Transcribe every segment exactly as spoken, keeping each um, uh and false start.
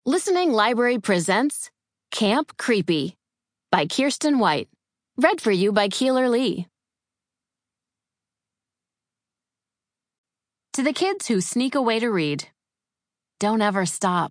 Listening Library presents Camp Creepy by Kirsten White. Read for you by Keeler Lee. To the kids who sneak away to read, don't ever stop.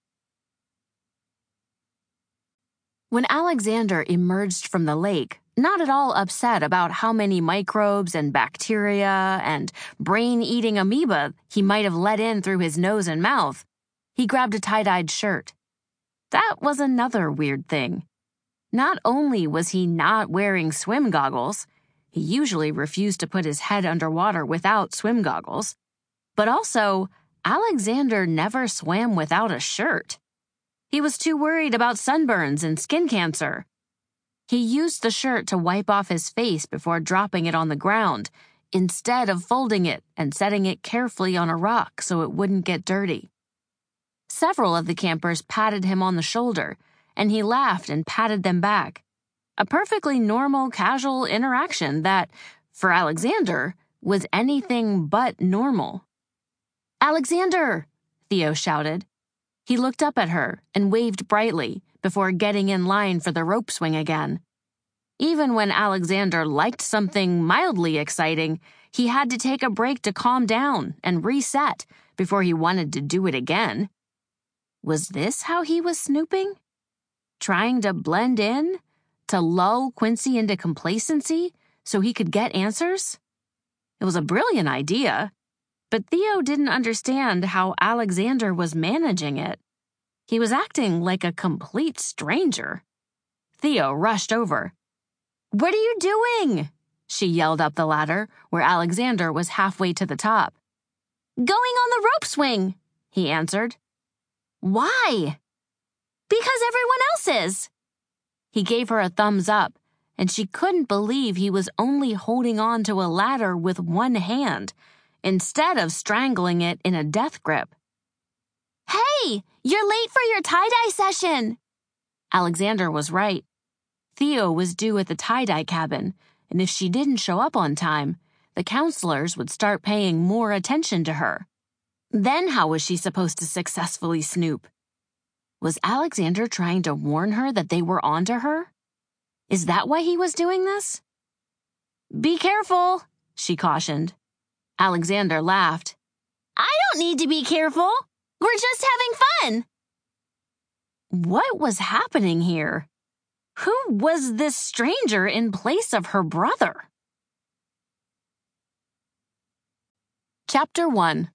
When Alexander emerged from the lake, not at all upset about how many microbes and bacteria and brain-eating amoeba he might have let in through his nose and mouth, he grabbed a tie-dyed shirt. That was another weird thing. Not only was he not wearing swim goggles, he usually refused to put his head underwater without swim goggles, but also, Alexander never swam without a shirt. He was too worried about sunburns and skin cancer. He used the shirt to wipe off his face before dropping it on the ground, instead of folding it and setting it carefully on a rock so it wouldn't get dirty. Several of the campers patted him on the shoulder, and he laughed and patted them back. A perfectly normal, casual interaction that, for Alexander, was anything but normal. "Alexander!" Theo shouted. He looked up at her and waved brightly before getting in line for the rope swing again. Even when Alexander liked something mildly exciting, he had to take a break to calm down and reset before he wanted to do it again. Was this how he was snooping? Trying to blend in? To lull Quincy into complacency so he could get answers? It was a brilliant idea, but Theo didn't understand how Alexander was managing it. He was acting like a complete stranger. Theo rushed over. "What are you doing?" she yelled up the ladder, where Alexander was halfway to the top. "Going on the rope swing," he answered. "Why?" "Because everyone else is." He gave her a thumbs up, and she couldn't believe he was only holding on to a ladder with one hand, instead of strangling it in a death grip. "Hey, you're late for your tie-dye session." Alexander was right. Theo was due at the tie-dye cabin, and if she didn't show up on time, the counselors would start paying more attention to her. Then how was she supposed to successfully snoop? Was Alexander trying to warn her that they were onto her? Is that why he was doing this? "Be careful," she cautioned. Alexander laughed. "I don't need to be careful. We're just having fun." What was happening here? Who was this stranger in place of her brother? Chapter one.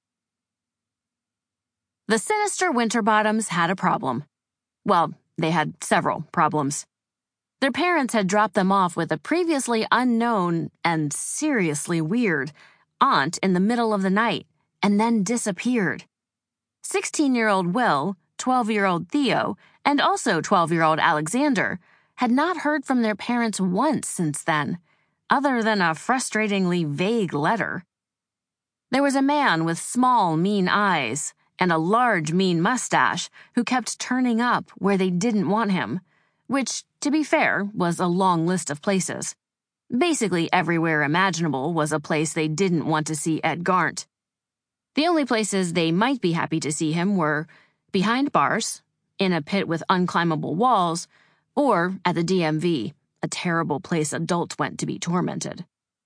The sinister Winterbottoms had a problem. Well, they had several problems. Their parents had dropped them off with a previously unknown and seriously weird aunt in the middle of the night, and then disappeared. sixteen-year-old Will, twelve-year-old Theo, and also twelve-year-old Alexander had not heard from their parents once since then, other than a frustratingly vague letter. There was a man with small, mean eyes and a large, mean mustache who kept turning up where they didn't want him, which, to be fair, was a long list of places. Basically everywhere imaginable was a place they didn't want to see Ed Garnt. The only places they might be happy to see him were behind bars, in a pit with unclimbable walls, or at the D M V, a terrible place adults went to be tormented.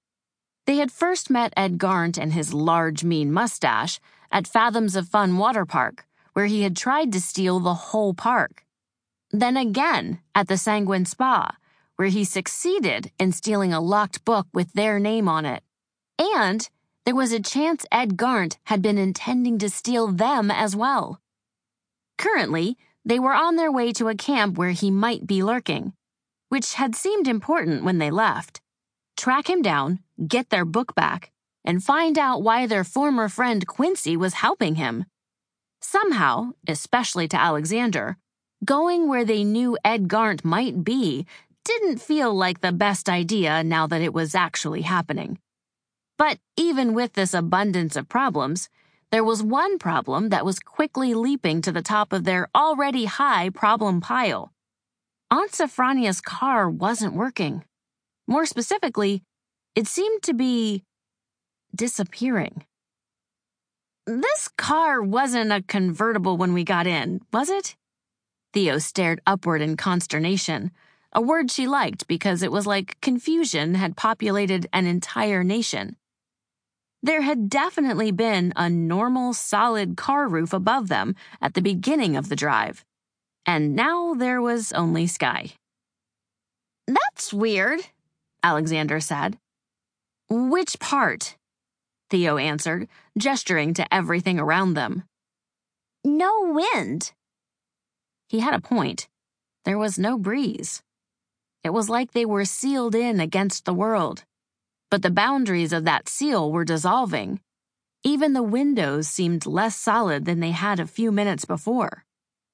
They had first met Ed Garnt and his large, mean mustache at Fathoms of Fun water park, where he had tried to steal the whole park. Then again at the Sanguine Spa, where he succeeded in stealing a locked book with their name on it. And there was a chance Ed Garnt had been intending to steal them as well. Currently, they were on their way to a camp where he might be lurking, which had seemed important when they left. Track him down, get their book back, and find out why their former friend Quincy was helping him. Somehow, especially to Alexander, going where they knew Ed Garnt might be didn't feel like the best idea now that it was actually happening. But even with this abundance of problems, there was one problem that was quickly leaping to the top of their already high problem pile. Aunt Sophronia's car wasn't working. More specifically, it seemed to be disappearing. This car wasn't a convertible when we got in, was it? Theo stared upward in consternation, a word she liked because it was like confusion had populated an entire nation. There had definitely been a normal, solid car roof above them at the beginning of the drive, and now there was only sky. "That's weird," Alexander said. "Which part?" Theo answered, gesturing to everything around them. "No wind." He had a point. There was no breeze. It was like they were sealed in against the world. But the boundaries of that seal were dissolving. Even the windows seemed less solid than they had a few minutes before.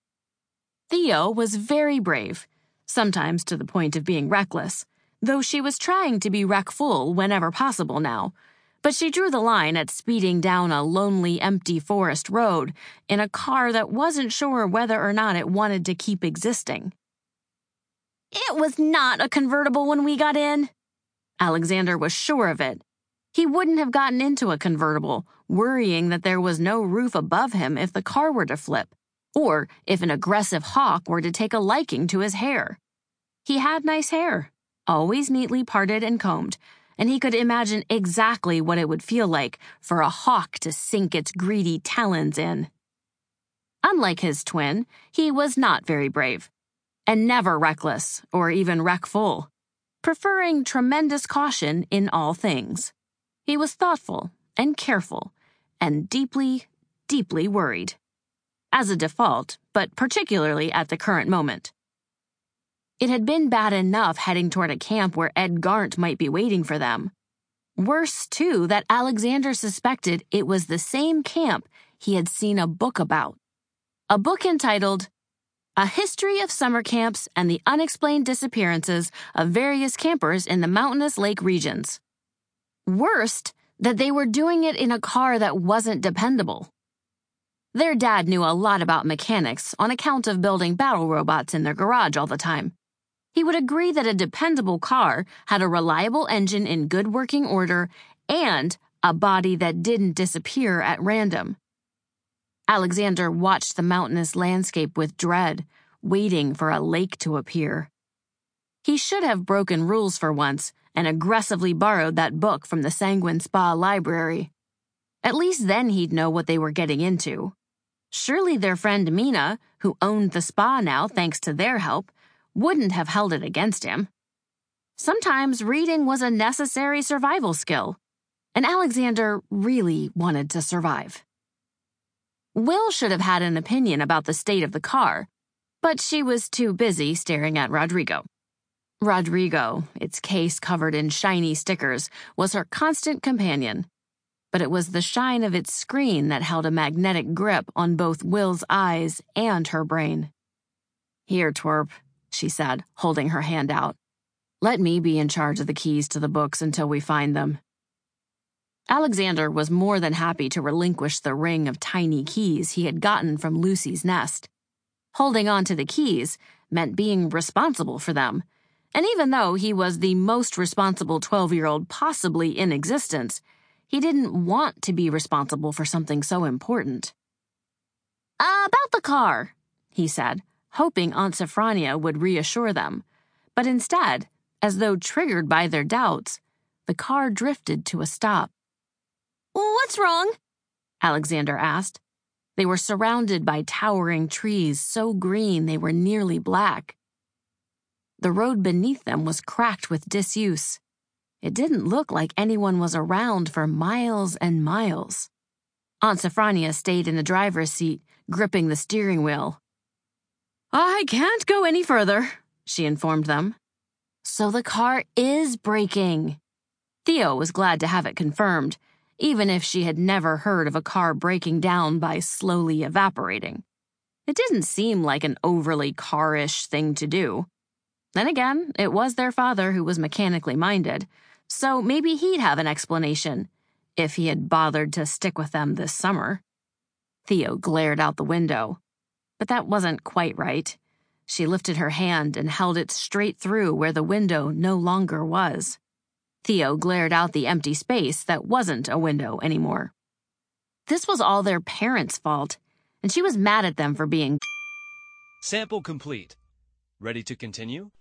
Theo was very brave, sometimes to the point of being reckless, though she was trying to be wreckful whenever possible now. But she drew the line at speeding down a lonely, empty forest road in a car that wasn't sure whether or not it wanted to keep existing. "It was not a convertible when we got in." Alexander was sure of it. He wouldn't have gotten into a convertible, worrying that there was no roof above him if the car were to flip, or if an aggressive hawk were to take a liking to his hair. He had nice hair, always neatly parted and combed, and he could imagine exactly what it would feel like for a hawk to sink its greedy talons in. Unlike his twin, he was not very brave, and never reckless or even wreckful, preferring tremendous caution in all things. He was thoughtful and careful, and deeply, deeply worried. As a default, but particularly at the current moment. It had been bad enough heading toward a camp where Ed Garnt might be waiting for them. Worse, too, that Alexander suspected it was the same camp he had seen a book about. A book entitled A History of Summer Camps and the Unexplained Disappearances of Various Campers in the Mountainous Lake Regions. Worst, that they were doing it in a car that wasn't dependable. Their dad knew a lot about mechanics on account of building battle robots in their garage all the time. He would agree that a dependable car had a reliable engine in good working order and a body that didn't disappear at random. Alexander watched the mountainous landscape with dread, waiting for a lake to appear. He should have broken rules for once and aggressively borrowed that book from the Sanguine Spa library. At least then he'd know what they were getting into. Surely their friend Mina, who owned the spa now thanks to their help, wouldn't have held it against him. Sometimes reading was a necessary survival skill, and Alexander really wanted to survive. Will should have had an opinion about the state of the car, but she was too busy staring at Rodrigo. Rodrigo, its case covered in shiny stickers, was her constant companion, but it was the shine of its screen that held a magnetic grip on both Will's eyes and her brain. "Here, twerp," she said, holding her hand out. "Let me be in charge of the keys to the books until we find them." Alexander was more than happy to relinquish the ring of tiny keys he had gotten from Lucy's nest. Holding on to the keys meant being responsible for them, and even though he was the most responsible twelve-year-old possibly in existence, he didn't want to be responsible for something so important. Uh, about the car, he said, hoping Aunt Sophronia would reassure them. But instead, as though triggered by their doubts, the car drifted to a stop. "What's wrong?" Alexander asked. They were surrounded by towering trees so green they were nearly black. The road beneath them was cracked with disuse. It didn't look like anyone was around for miles and miles. Aunt Sophronia stayed in the driver's seat, gripping the steering wheel. "I can't go any further," she informed them. "So the car is braking." Theo was glad to have it confirmed, even if she had never heard of a car breaking down by slowly evaporating. It didn't seem like an overly car-ish thing to do. Then again, it was their father who was mechanically minded, so maybe he'd have an explanation, if he had bothered to stick with them this summer. Theo glared out the window. But that wasn't quite right. She lifted her hand and held it straight through where the window no longer was. Theo glared out the empty space that wasn't a window anymore. this was all their parents' fault, and she was mad at them for being. Sample complete. Ready to continue?